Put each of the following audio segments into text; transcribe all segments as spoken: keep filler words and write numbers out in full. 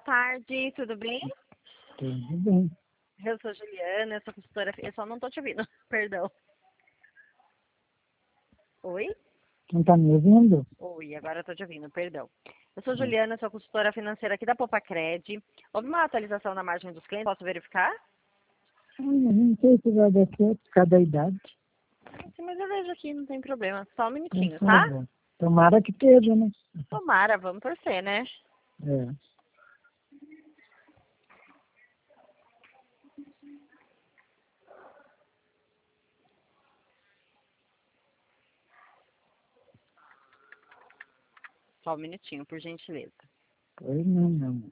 tarde, tudo bem? Tudo bem. Eu sou Juliana, eu sou consultora, eu só não tô te ouvindo, perdão. Oi? Não está me ouvindo? Oi, agora eu tô te ouvindo, perdão. Eu sou Juliana, sou consultora financeira aqui da Popacred. Houve uma atualização na margem dos clientes, posso verificar? Ah, não sei se vai dar certo por causa da idade. Sim, mas eu vejo aqui, não tem problema. Só um minutinho, Por tá? favor. Tomara que esteja, né? Tomara, vamos torcer, né? É. Só um minutinho, por gentileza. Pois não, não.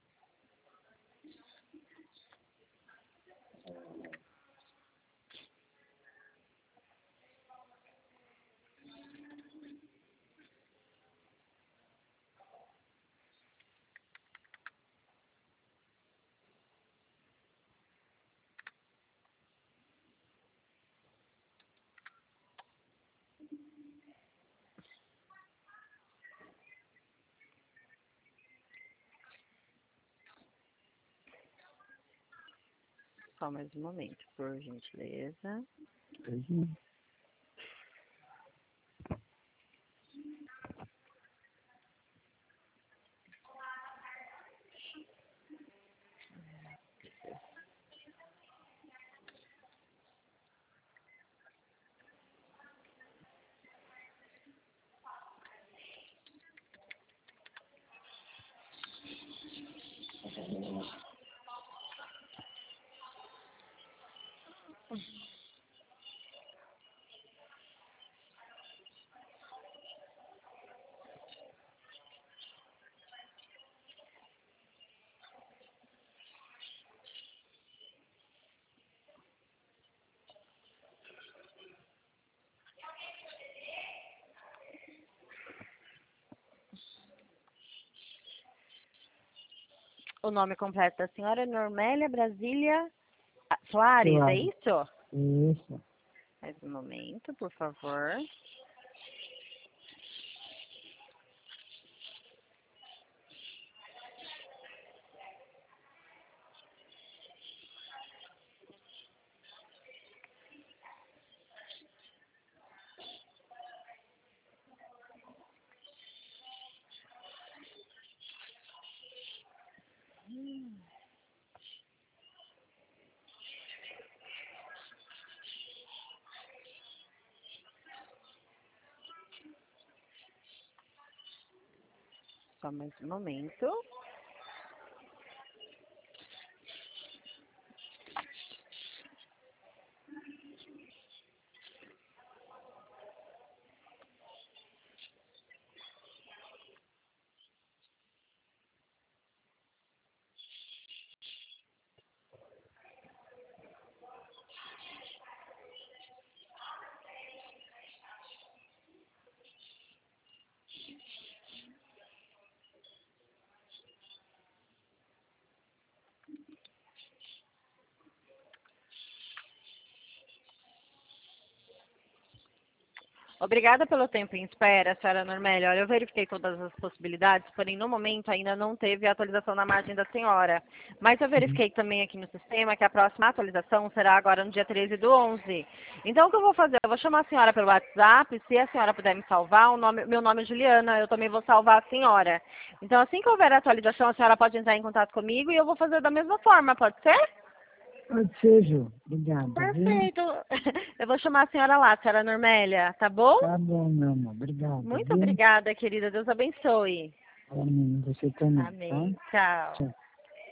Só mais um momento, por gentileza. Pois não. O nome completo da senhora é Normélia Brasília Soares, é Claro. isso? Isso. Mais um momento, por favor. Só mais um momento. Obrigada pelo tempo em espera, senhora Normélia. Olha, eu verifiquei todas as possibilidades, porém, no momento, ainda não teve atualização na margem da senhora. Mas eu Uhum. verifiquei também aqui no sistema que a próxima atualização será agora no dia treze do onze. Então, o que eu vou fazer? Eu vou chamar a senhora pelo WhatsApp, se a senhora puder me salvar, o nome, meu nome é Juliana, eu também vou salvar a senhora. Então, assim que houver a atualização, a senhora pode entrar em contato comigo e eu vou fazer da mesma forma, pode ser? Pode ser, Ju. Obrigado, viu? Perfeito. Eu vou chamar a senhora lá, senhora Normélia, tá bom? Tá bom, meu amor. Obrigado, Muito viu? obrigada, querida. Deus abençoe. Amém. Você também, tá? Amém. Tchau. Tchau.